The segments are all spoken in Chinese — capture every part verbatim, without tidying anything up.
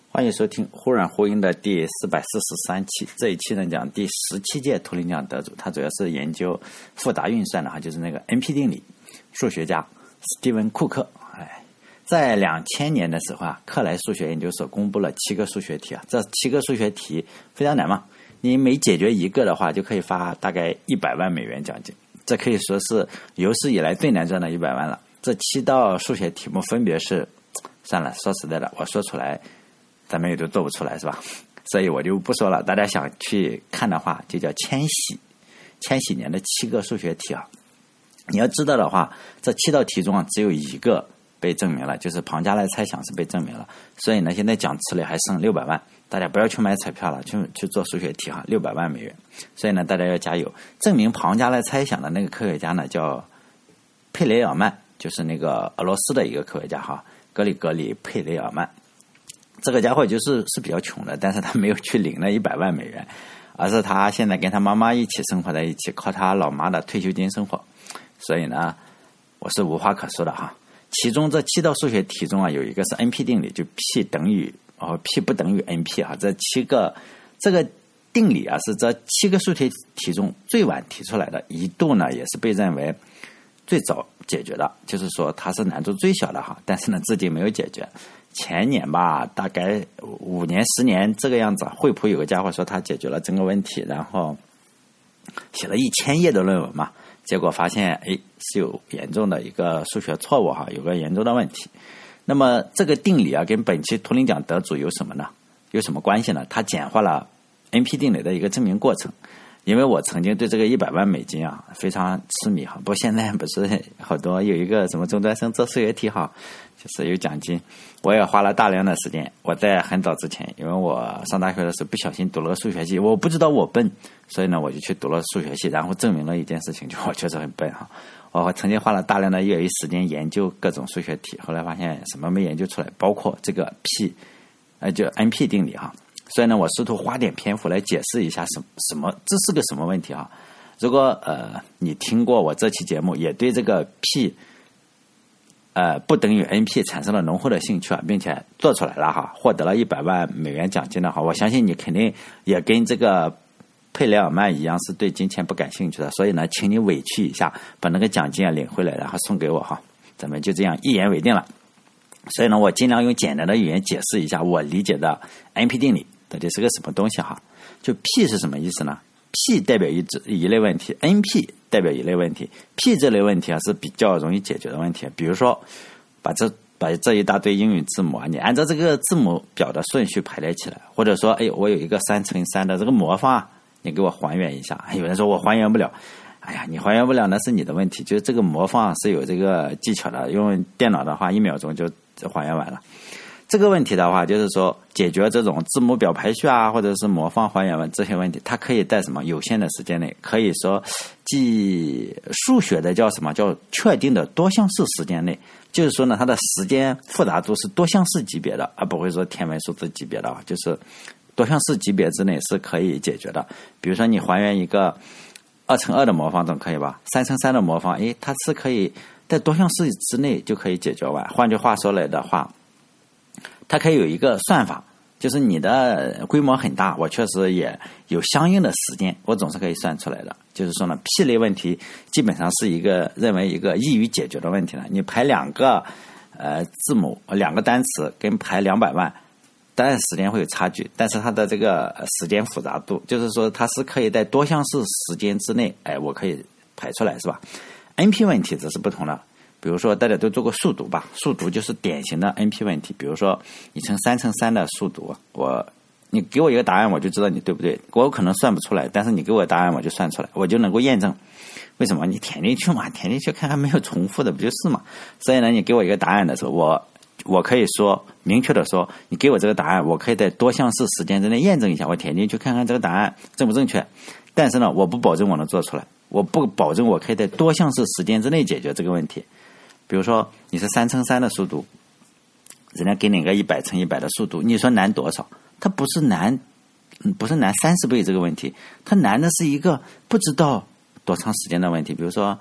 欢迎收听忽软忽硬的第四百四十三期。这一期呢讲第十七届图灵奖得主，他主要是研究复杂运算的哈，就是那个 N P 定理，数学家史蒂文库克。哎，在两千年的时候啊，克莱数学研究所公布了七个数学题啊，这七个数学题非常难嘛，你每解决一个的话，就可以发大概一百万美元奖金，这可以说是有史以来最难赚的一百万了。这七道数学题目分别是，算了，说实在的，我说出来咱们也都做不出来是吧？所以我就不说了，大家想去看的话就叫千禧千禧年的七个数学题啊。你要知道的话，这七道题中啊只有一个被证明了，就是庞加莱猜想是被证明了。所以呢，现在奖池里还剩六百万，大家不要去买彩票了，去去做数学题哈，六百万美元。所以呢，大家要加油。证明庞加莱猜想的那个科学家呢叫佩雷尔曼，就是那个俄罗斯的一个科学家哈，格里格里佩雷尔曼。这个家伙就是是比较穷的，但是他没有去领那一百万美元，而是他现在跟他妈妈一起生活在一起，靠他老妈的退休金生活。所以呢，我是无话可说的哈。其中这七道数学题中啊，有一个是 N P 定理，就 P 等于哦 P 不等于 N P 啊。这七个这个定理啊，是这七个数学题中最晚提出来的，一度呢也是被认为最早解决的，就是说它是难度最小的哈，但是呢至今没有解决。前年吧，大概五年十年这个样子，惠普有个家伙说他解决了整个问题，然后写了一千页的论文嘛，结果发现哎是有严重的一个数学错误哈，有个严重的问题。那么这个定理啊，跟本期图灵奖得主有什么呢？有什么关系呢？它简化了 N P 定理的一个证明过程。因为我曾经对这个一百万美金啊非常痴迷哈，不过现在不是好多有一个什么中专生做数学题哈，就是有奖金，我也花了大量的时间。我在很早之前，因为我上大学的时候不小心读了个数学系，我不知道我笨，所以呢我就去读了数学系，然后证明了一件事情，就我确实很笨哈。我曾经花了大量的业余时间研究各种数学题，后来发现什么没研究出来，包括这个 P， 呃就 N P 定理哈。所以呢，我试图花点篇幅来解释一下什么什么这是个什么问题啊？如果呃你听过我这期节目，也对这个 P 呃不等于 N P 产生了浓厚的兴趣啊，并且做出来了哈，获得了一百万美元奖金的话，我相信你肯定也跟这个佩雷尔曼一样是对金钱不感兴趣的。所以呢，请你委屈一下，把那个奖金啊领回来，然后送给我哈，咱们就这样一言为定了。所以呢，我尽量用简单的语言解释一下我理解的 N P 定理到底是个什么东西哈。就 P 是什么意思呢？ P 代表一一类问题， N P 代表一类问题。 P 这类问题啊是比较容易解决的问题，比如说把这把这一大堆英语字母啊，你按照这个字母表的顺序排列起来，或者说哎，我有一个三乘三的这个魔方啊，你给我还原一下。有人说我还原不了，哎呀，你还原不了那是你的问题，就是这个魔方是有这个技巧的，用电脑的话一秒钟就还原完了。这个问题的话，就是说解决这种字母表排序啊，或者是魔方还原这些问题，它可以在什么有限的时间内，可以说即数学的叫什么叫确定的多项式时间内，就是说呢，它的时间复杂度是多项式级别的，而不会说天文数字级别的，就是多项式级别之内是可以解决的。比如说你还原一个二乘二的魔方总可以吧？三乘三的魔方，诶，它是可以在多项式之内就可以解决完。换句话说来的话，它可以有一个算法，就是你的规模很大，我确实也有相应的时间，我总是可以算出来的。就是说呢 ，P 类问题基本上是一个认为一个易于解决的问题了。你排两个呃字母，两个单词跟排两百万，当然时间会有差距，但是它的这个时间复杂度，就是说它是可以在多项式时间之内，哎，我可以排出来，是吧 ？N P 问题则是不同的。比如说大家都做过数独吧，数独就是典型的 N P 问题。比如说你乘三乘三的数独，我你给我一个答案，我就知道你对不对。我可能算不出来，但是你给我答案，我就算出来，我就能够验证。为什么？你填进去嘛，填进去看看没有重复的，不就是嘛？所以呢，你给我一个答案的时候，我我可以说明确的说，你给我这个答案，我可以在多项式时间之内验证一下，我填进去看看这个答案正不正确。但是呢，我不保证我能做出来，我不保证我可以在多项式时间之内解决这个问题。比如说你是三乘三的数独，人家给你个一百乘一百的数独，你说难多少？它不是难，不是难三十倍这个问题，它难的是一个不知道多长时间的问题。比如说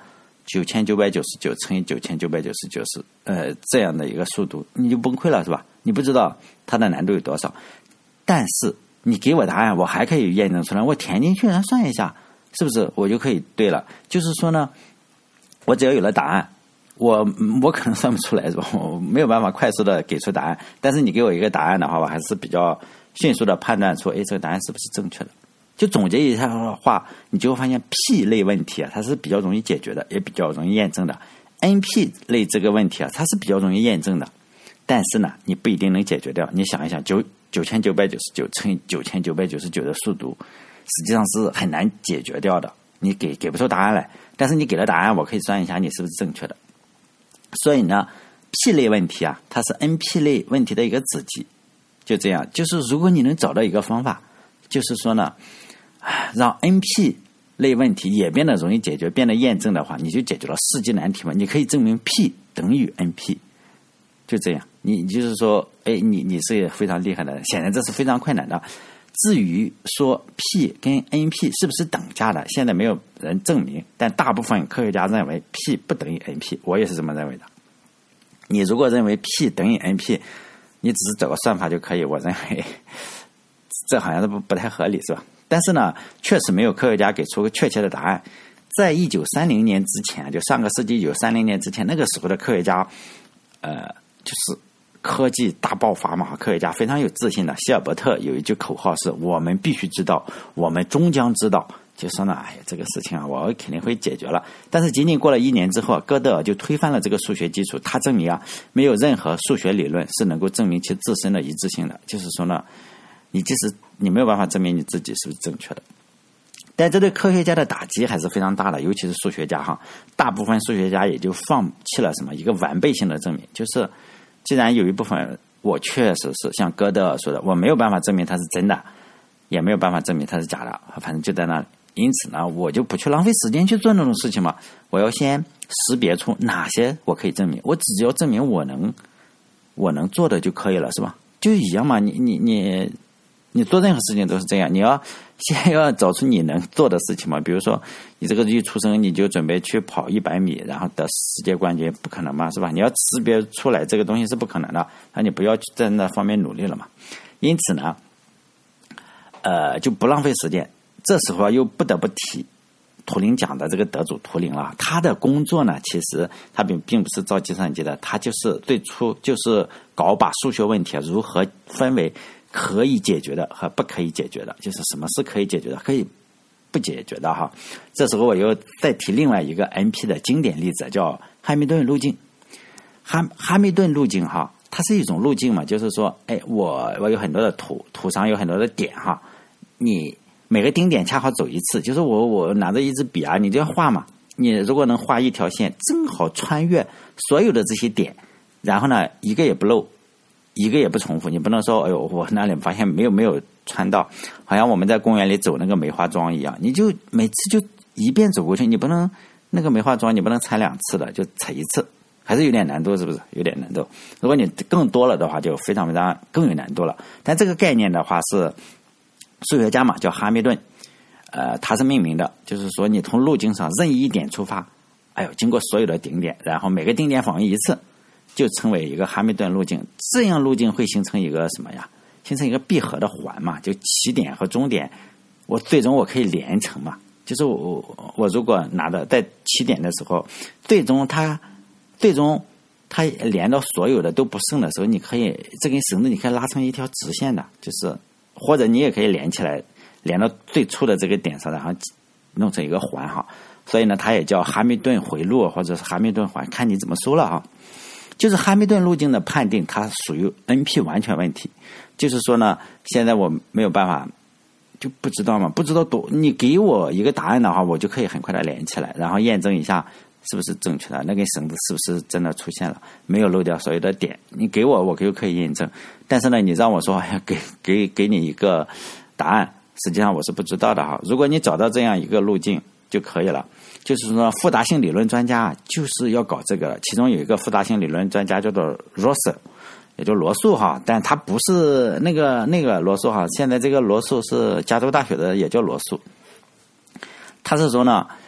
九千九百九十九乘以九千九百九十九是呃这样的一个速度，你就崩溃了是吧？你不知道它的难度有多少，但是你给我答案，我还可以验证出来，我填进去，然后算一下，是不是我就可以对了？就是说呢，我只要有了答案，我我可能算不出来是吧？我没有办法快速的给出答案，但是你给我一个答案的话，我还是比较迅速的判断出，哎，这个答案是不是正确的？就总结一下的话，你就会发现 P 类问题啊，它是比较容易解决的，也比较容易验证的。N P 类这个问题啊，它是比较容易验证的，但是呢，你不一定能解决掉。你想一想，九九千九百九十九乘以九千九百九十九的速度，实际上是很难解决掉的。你给给不出答案来，但是你给了答案，我可以算一下你是不是正确的。所以呢 ，P 类问题啊，它是 N P 类问题的一个子集。就这样，就是如果你能找到一个方法，就是说呢，让 N P 类问题也变得容易解决，变得验证的话，你就解决了世纪难题嘛。你可以证明 P 等于 N P， 就这样。你就是说，哎，你你是非常厉害的人，显然这是非常困难的。至于说 P 跟 N P 是不是等价的，现在没有人证明，但大部分科学家认为 P 不等于 N P， 我也是这么认为的。你如果认为 P 等于 N P， 你只是找个算法就可以，我认为这好像是不不太合理，是吧？但是呢，确实没有科学家给出个确切的答案。在一九三零年之前，就上个世纪一九三零年之前，那个时候的科学家，呃，就是科技大爆发嘛，科学家非常有自信的。希尔伯特有一句口号是：我们必须知道，我们终将知道。就说呢，哎呀，这个事情啊，我肯定会解决了。但是仅仅过了一年之后，哥德尔就推翻了这个数学基础，他证明啊，没有任何数学理论是能够证明其自身的一致性的。就是说呢，你即使你没有办法证明你自己是不是正确的，但这对科学家的打击还是非常大的，尤其是数学家哈，大部分数学家也就放弃了什么一个完备性的证明，就是既然有一部分我确实是像哥德尔说的，我没有办法证明它是真的，也没有办法证明它是假的，反正就在那里。因此呢，我就不去浪费时间去做那种事情嘛。我要先识别出哪些我可以证明，我只要证明我能我能做的就可以了，是吧？就一样嘛，你你你你做任何事情都是这样，你要先要找出你能做的事情嘛。比如说你这个一出生你就准备去跑一百米，然后得世界冠军，不可能嘛，是吧？你要识别出来这个东西是不可能的，那你不要在那方面努力了嘛。因此呢，呃，就不浪费时间。这时候又不得不提图灵奖的这个得主图灵了。他的工作呢，其实他并并不是造计算机的，他就是最初就是搞把数学问题如何分为可以解决的和不可以解决的，就是什么是可以解决的，可以不解决的哈。这时候我又再提另外一个 N P 的经典例子，叫汉密顿路径。哈汉密顿路径哈，它是一种路径嘛，就是说，哎，我我有很多的图，图上有很多的点哈，你每个顶点恰好走一次，就是我我拿着一支笔啊，你就要画嘛。你如果能画一条线，正好穿越所有的这些点，然后呢，一个也不漏，一个也不重复。你不能说，哎呦，我那里发现没有没有穿到，好像我们在公园里走那个梅花桩一样，你就每次就一遍走过去，你不能那个梅花桩你不能踩两次的，就踩一次，还是有点难度，是不是？有点难度。如果你更多了的话，就非常非常更有难度了。但这个概念的话是数学家嘛，叫哈密顿，呃，他是命名的，就是说你从路径上任意一点出发，哎呦，经过所有的顶点，然后每个顶点访问一次，就称为一个哈密顿路径。这样路径会形成一个什么呀？形成一个闭合的环嘛，就起点和终点，我最终我可以连成嘛。就是我我如果拿的在起点的时候，最终它最终它连到所有的都不剩的时候，你可以这根绳子你可以拉成一条直线的，就是或者你也可以连起来，连到最初的这个点上，然后弄成一个环哈。所以呢，它也叫哈密顿回路或者是哈密顿环，看你怎么说了哈。就是哈密顿路径的判定，它属于 N P 完全问题。就是说呢，现在我没有办法，就不知道嘛，不知道多，你给我一个答案的话，我就可以很快的连起来，然后验证一下是不是正确的，那根绳子是不是真的出现了，没有漏掉所有的点。你给我，我就可以验证。但是呢，你让我说，哎呀，给给给你一个答案，实际上我是不知道的哈。如果你找到这样一个路径就可以了。就是说，复杂性理论专家就是要搞这个，其中有一个复杂性理论专家叫做 Russell， 也就罗素哈，但他不是那个那个罗素哈，现在这个罗素是加州大学的，也叫罗素。他是说呢，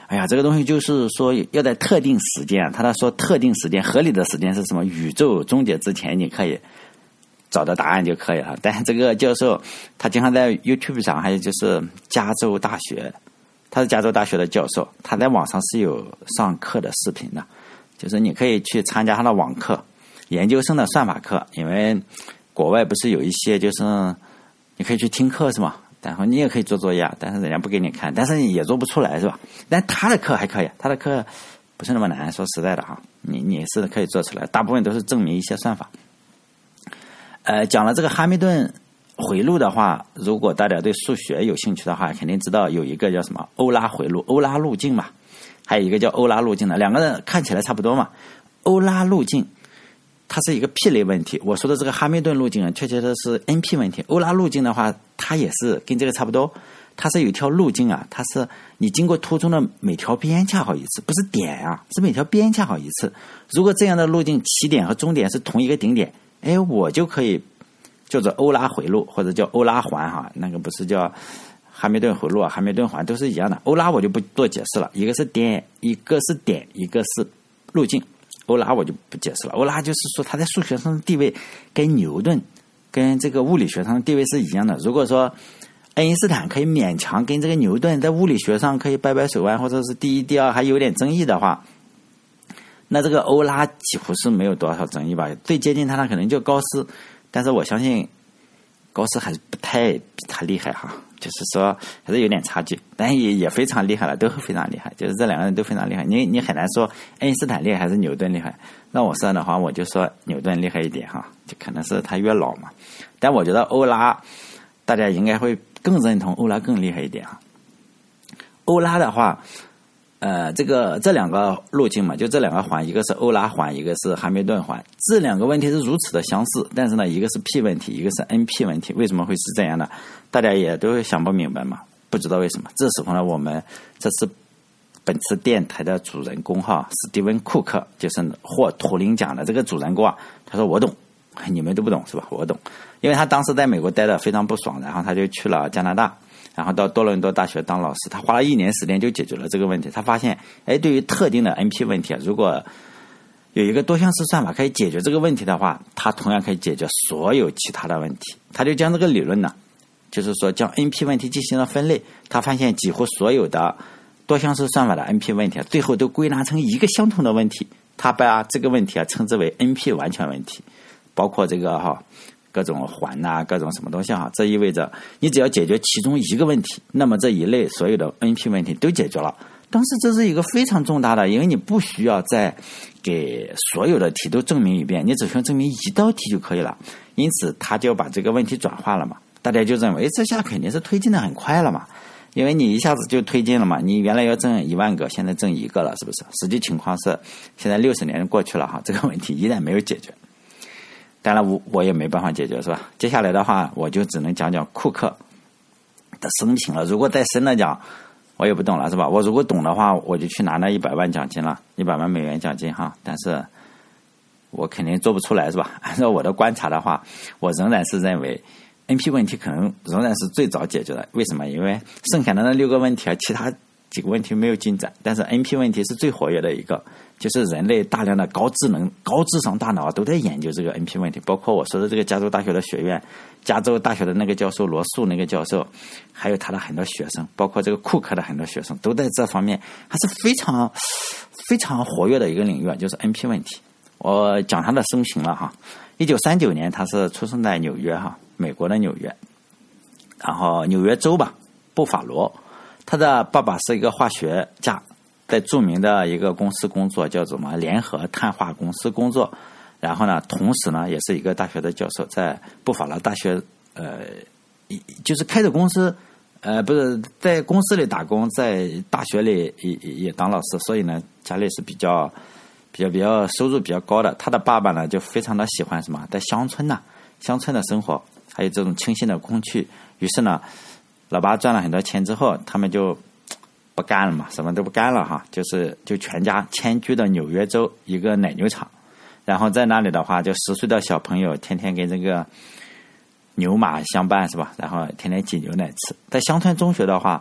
哎呀，这个东西就是说要在特定时间，他说特定时间合理的时间是什么？宇宙终结之前你可以找到答案就可以了。但是这个教授他经常在 YouTube 上，还有就是加州大学，他是加州大学的教授，他在网上是有上课的视频的，就是你可以去参加他的网课，研究生的算法课，因为国外不是有一些就是你可以去听课是吗？然后你也可以做作业，但是人家不给你看，但是你也做不出来是吧？但他的课还可以，他的课不是那么难，说实在的哈，你你是可以做出来，大部分都是证明一些算法。呃，讲了这个哈密顿回路的话，如果大家对数学有兴趣的话，肯定知道有一个叫什么欧拉回路、欧拉路径嘛，还有一个叫欧拉路径的，两个人看起来差不多嘛。欧拉路径它是一个 P 类问题，我说的这个哈密顿路径啊，确切的是 N P 问题。欧拉路径的话，它也是跟这个差不多，它是有一条路径啊，它是你经过途中的每条边恰好一次，不是点啊，是每条边恰好一次。如果这样的路径起点和终点是同一个顶点，哎，我就可以叫做欧拉回路，或者叫欧拉环哈，那个不是叫哈密顿回路啊，哈密顿环都是一样的。欧拉我就不做解释了，一个是点，一个是点，一个是路径。欧拉我就不解释了，欧拉就是说他在数学上的地位跟牛顿跟这个物理学上的地位是一样的。如果说爱因斯坦可以勉强跟这个牛顿在物理学上可以掰掰手腕，或者是第一第二还有点争议的话，那这个欧拉几乎是没有多少争议吧。最接近他的可能就高斯，但是我相信高斯还是不太比他厉害哈，就是说还是有点差距，但也也非常厉害了，都非常厉害，就是这两个人都非常厉害。你你很难说爱因斯坦厉害还是牛顿厉害，那我说的话我就说牛顿厉害一点哈，就可能是他越老嘛。但我觉得欧拉大家应该会更认同欧拉更厉害一点哈。欧拉的话呃，这个这两个路径嘛，就这两个环，一个是欧拉环，一个是哈密顿环，这两个问题是如此的相似，但是呢，一个是 P 问题，一个是 N P 问题，为什么会是这样的？大家也都想不明白嘛，不知道为什么。这时候呢，我们这是本次电台的主人公哈，史蒂文·库克，就是获图灵奖的这个主人公啊，他说我懂，你们都不懂是吧？我懂，因为他当时在美国待得非常不爽，然后他就去了加拿大。然后到多伦多大学当老师，他花了一年时间就解决了这个问题。他发现，哎，对于特定的 N P 问题，如果有一个多项式算法可以解决这个问题的话，它同样可以解决所有其他的问题。他就将这个理论呢，就是说将 N P 问题进行了分类，他发现几乎所有的多项式算法的 N P 问题，最后都归纳成一个相同的问题。他把这个问题啊称之为 N P 完全问题，包括这个哈。各种环呐、啊，各种什么东西哈，这意味着你只要解决其中一个问题，那么这一类所有的 N P 问题都解决了。但是这是一个非常重大的，因为你不需要再给所有的题都证明一遍，你只需要证明一道题就可以了。因此他就把这个问题转化了嘛，大家就认为这下肯定是推进的很快了嘛，因为你一下子就推进了嘛，你原来要挣一万个，现在挣一个了，是不是？实际情况是现在六十年过去了哈，这个问题依然没有解决。当然我我也没办法解决是吧？接下来的话我就只能讲讲库克的生平了。如果再深的讲我也不懂了是吧？我如果懂的话我就去拿那一百万奖金了，一百万美元奖金哈。但是我肯定做不出来是吧？按照我的观察的话，我仍然是认为 N P 问题可能仍然是最早解决的。为什么？因为剩下的那六个问题啊，其他几个问题没有进展，但是 N P 问题是最活跃的一个，就是人类大量的高智能、高智商大脑都在研究这个 N P 问题，包括我说的这个加州大学的学院，加州大学的那个教授罗素那个教授，还有他的很多学生，包括这个库克的很多学生，都在这方面还是非常非常活跃的一个领域，就是 N P 问题。我讲他的生平了哈，一九三九年他是出生在纽约哈，美国的纽约，然后纽约州吧，布法罗。他的爸爸是一个化学家，在著名的一个公司工作，叫什么联合碳化公司工作。然后呢，同时呢，也是一个大学的教授，在布法罗大学，呃，就是开着公司，呃，不是在公司里打工，在大学里也也当老师，所以呢，家里是比较比较比较收入比较高的。他的爸爸呢，就非常的喜欢什么，在乡村呐、啊，乡村的生活，还有这种清新的空气。于是呢，老爸赚了很多钱之后，他们就不干了嘛，什么都不干了哈，就是就全家迁居到纽约州一个奶牛场，然后在那里的话，就十岁的小朋友天天跟这个牛马相伴是吧？然后天天挤牛奶吃。在乡村中学的话，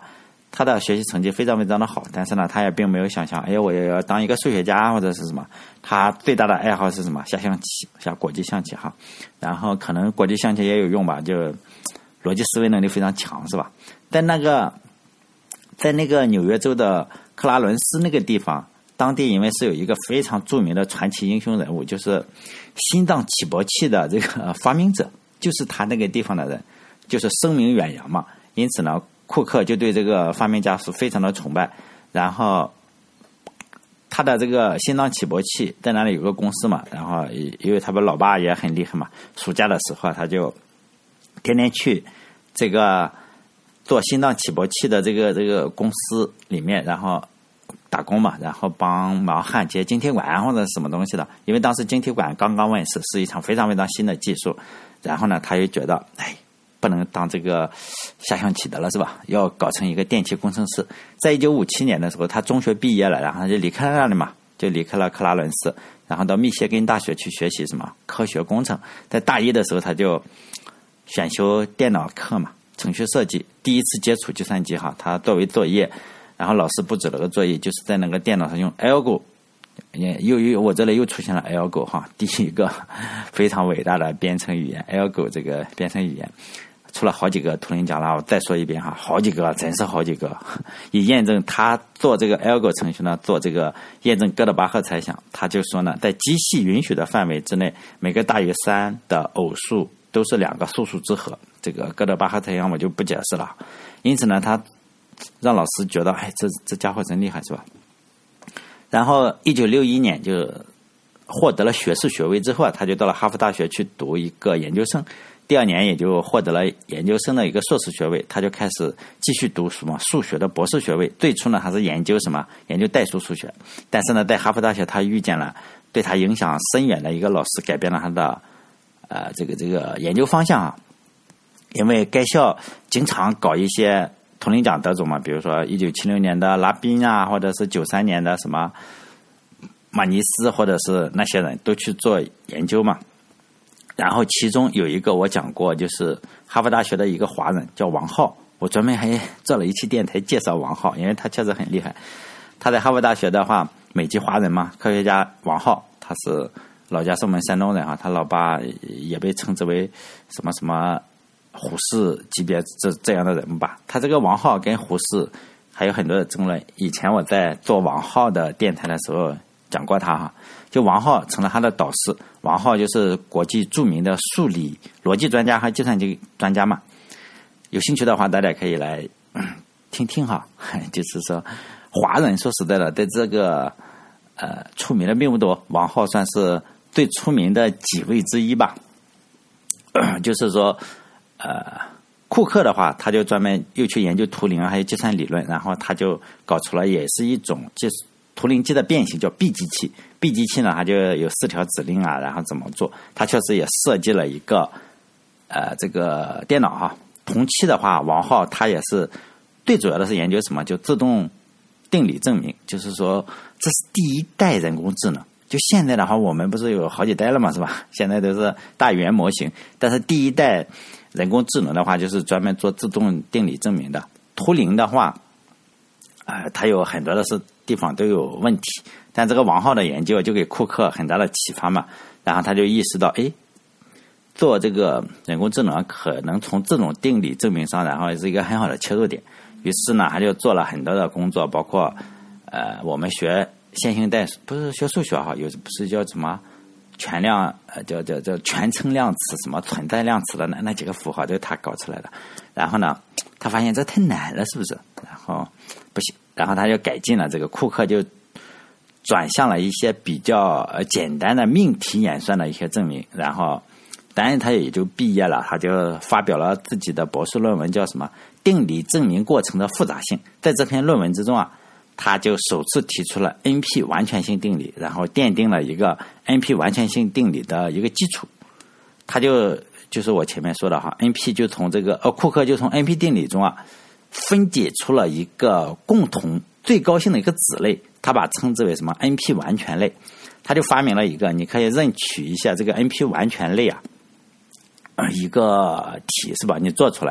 他的学习成绩非常非常的好，但是呢，他也并没有想象，哎，我也要当一个数学家或者是什么。他最大的爱好是什么？下象棋，下国际象棋哈。然后可能国际象棋也有用吧，就逻辑思维能力非常强，是吧？在那个，在那个纽约州的克拉伦斯那个地方，当地因为是有一个非常著名的传奇英雄人物，就是心脏起搏器的这个发明者，就是他那个地方的人，就是声名远扬嘛。因此呢，库克就对这个发明家是非常的崇拜。然后他的这个心脏起搏器在那里有个公司嘛，然后因为他们老爸也很厉害嘛，暑假的时候他就天天去这个做心脏起搏器的这个这个公司里面，然后打工嘛，然后帮忙焊接晶体管或者什么东西的。因为当时晶体管刚刚问世，是一场非常非常新的技术。然后呢，他就觉得，哎，不能当这个下象棋的了，是吧？要搞成一个电气工程师。在一九五七年的时候，他中学毕业了，然后他就离开了那里嘛，就离开了克拉伦斯，然后到密歇根大学去学习什么科学工程。在大一的时候，他就选修电脑课嘛，程序设计，第一次接触计算机哈。他作为作业，然后老师布置了个作业，就是在那个电脑上用 Algo， 又又我这里又出现了 Algo 哈，第一个非常伟大的编程语言 Algo 这个编程语言。出了好几个图灵奖了，我再说一遍哈，好几个，真是好几个，以验证他做这个 Algo 程序呢，做这个验证哥德巴赫猜想。他就说呢，在机器允许的范围之内，每个大于三的偶数都是两个素数之和。这个哥德巴赫猜想我就不解释了。因此呢，他让老师觉得，哎，这这家伙真厉害，是吧？然后一九六一年就获得了学士学位之后啊，他就到了哈佛大学去读一个研究生。第二年也就获得了研究生的一个硕士学位，他就开始继续读什么数学的博士学位。最初呢，还是研究什么研究代数数学，但是呢，在哈佛大学他遇见了对他影响深远的一个老师，改变了他的呃这个这个研究方向啊。因为该校经常搞一些图灵奖得主嘛，比如说一九七六年的拉宾啊，或者是九三年的什么马尼斯，或者是那些人都去做研究嘛。然后其中有一个我讲过，就是哈佛大学的一个华人叫王浩，我专门还做了一期电台介绍王浩，因为他确实很厉害。他在哈佛大学的话，美籍华人嘛，科学家王浩，他是老家是我们山东人啊，他老爸也被称之为什么什么胡适级别这这样的人物吧。他这个王浩跟胡适还有很多的争论，以前我在做王浩的电台的时候讲过他哈。就王浩成了他的导师，王浩就是国际著名的数理逻辑专家和计算机专家嘛。有兴趣的话，大家可以来、嗯、听听哈。就是说，华人说实在的，在这个呃出名的并不多，王浩算是最出名的几位之一吧。呃、就是说，呃，库克的话，他就专门又去研究图灵还有计算理论，然后他就搞出了也是一种就是图灵机的变形，叫 B 机器。B 机器呢，它就有四条指令啊，然后怎么做？它确实也设计了一个呃这个电脑哈。同期的话，王浩他也是最主要的是研究什么？就自动定理证明，就是说这是第一代人工智能。就现在的话，我们不是有好几代了嘛，是吧？现在都是大语言模型，但是第一代人工智能的话，就是专门做自动定理证明的。图灵的话，呃，它有很多的是地方都有问题。但这个王浩的研究就给库克很大的启发嘛，然后他就意识到，哎，做这个人工智能可能从这种定理证明上，然后是一个很好的切入点。于是呢，他就做了很多的工作，包括呃，我们学线性代数，不是学数学哈，有不是叫什么全量呃，叫叫叫全称量词，什么存在量词的那那几个符号都是他搞出来的。然后呢，他发现这太难了，是不是？然后不行，然后他就改进了这个，库克就转向了一些比较简单的命题演算的一些证明，然后当然他也就毕业了，他就发表了自己的博士论文，叫什么定理证明过程的复杂性。在这篇论文之中啊，他就首次提出了 N P 完全性定理，然后奠定了一个 N P 完全性定理的一个基础。他就就是我前面说的哈 ，N P 就从这个呃库克就从 N P 定理中啊分解出了一个共同最高性的一个子类，他把称之为什么 N P 完全类。他就发明了一个，你可以认取一下这个 N P 完全类啊，呃，一个题是吧？你做出来，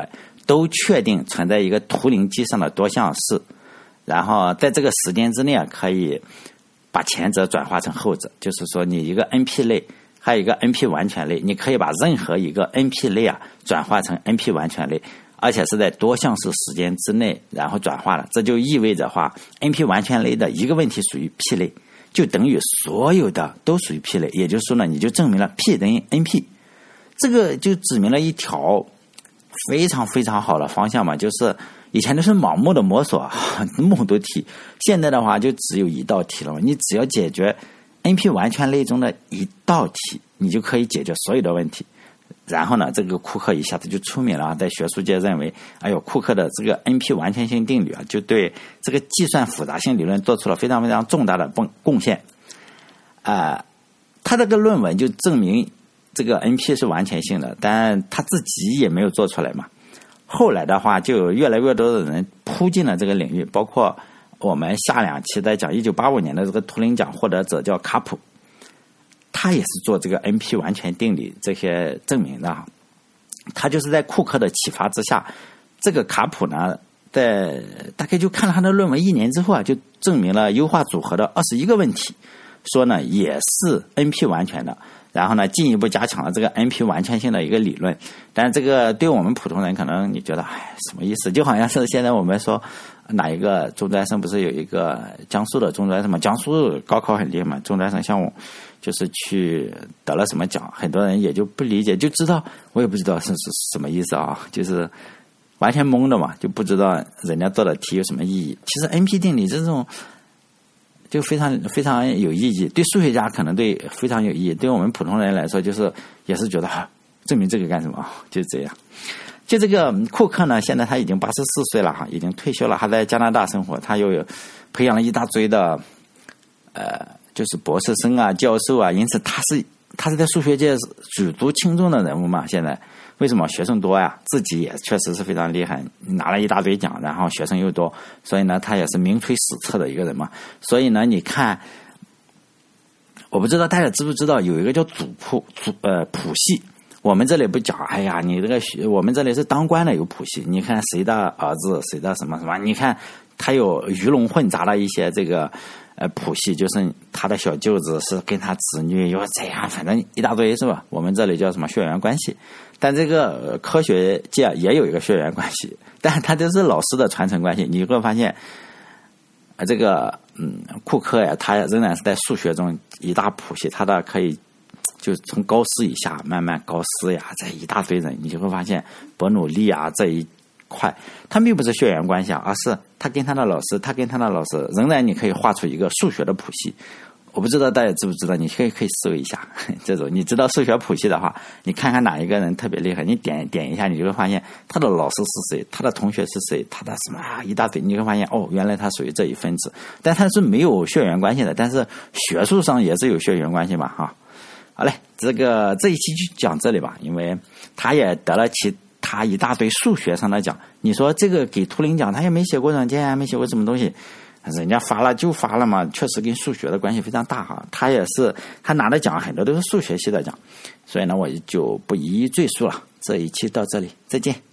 都确定存在一个图灵机上的多项式，然后在这个时间之内啊，可以把前者转化成后者，就是说你一个 N P 类还有一个 N P 完全类，你可以把任何一个 N P 类啊转化成 N P 完全类，而且是在多项式时间之内然后转化了。这就意味着话 N P 完全类的一个问题属于 P 类，就等于所有的都属于 P 类，也就是说呢，你就证明了 P 等于 N P。 这个就指明了一条非常非常好的方向嘛，就是以前都是盲目的摸索那么多题，现在的话就只有一道题了嘛，你只要解决 N P 完全类中的一道题，你就可以解决所有的问题。然后呢，这个库克一下子就出名了，在学术界认为，哎呦，库克的这个 N P 完全性定律啊，就对这个计算复杂性理论做出了非常非常重大的贡献。呃，他这个论文就证明这个 N P 是完全性的，但他自己也没有做出来嘛。后来的话，就有越来越多的人扑进了这个领域，包括我们下两期在讲一九八五年的这个图灵奖获得者叫卡普，他也是做这个 N P 完全定理这些证明的。他就是在库克的启发之下，这个卡普呢，在大概就看了他的论文一年之后啊，就证明了优化组合的二十一个问题，说呢也是 N P 完全的。然后呢，进一步加强了这个 N P 完全性的一个理论。但是这个对我们普通人可能你觉得哎什么意思，就好像是现在我们说哪一个中专生，不是有一个江苏的中专生嘛，江苏高考很厉害嘛，中专生项目就是去得了什么奖，很多人也就不理解，就知道我也不知道是是什么意思啊，就是完全懵的嘛，就不知道人家做的题有什么意义。其实 N P 定理这种就非常非常有意义，对数学家可能对非常有意义，对我们普通人来说就是也是觉得、啊、证明这个干什么，就是这样。就这个库克呢，现在他已经八十四岁了哈，已经退休了，还在加拿大生活，他又有培养了一大堆的呃就是博士生啊教授啊，因此他是他是在数学界举足轻重的人物嘛。现在为什么学生多呀？自己也确实是非常厉害，拿了一大堆奖，然后学生又多，所以呢他也是名垂史册的一个人嘛。所以呢你看，我不知道大家知不知道有一个叫祖谱祖呃谱系，我们这里不讲，哎呀你这个我们这里是当官的有谱系，你看谁的儿子谁的什么什么，你看他有鱼龙混杂的一些这个呃谱系，就是他的小舅子是跟他子女又这样，反正一大堆是吧？我们这里叫什么血缘关系。但这个、呃、科学界也有一个血缘关系，但它就是老师的传承关系。你会发现，呃，这个嗯，库克呀，他仍然是在数学中一大谱系，他的可以就从高斯以下慢慢高斯呀，这一大堆人，你就会发现伯努利啊这一块，他并不是血缘关系啊，而是他跟他的老师，他跟他的老师，仍然你可以画出一个数学的谱系。我不知道大家知不知道，你可以可以搜一下这种，你知道数学谱系的话，你看看哪一个人特别厉害，你点点一下，你就会发现他的老师是谁，他的同学是谁，他的什么、啊、一大堆，你会发现哦，原来他属于这一分子，但他是没有血缘关系的，但是学术上也是有血缘关系嘛哈。好嘞，这个这一期就讲这里吧，因为他也得了其他一大堆数学上的奖，你说这个给图灵奖，他也没写过软件，没写过什么东西。人家发了就发了嘛，确实跟数学的关系非常大哈。他也是他拿的奖很多都是数学系的奖，所以呢我就不一一赘述了。这一期到这里，再见。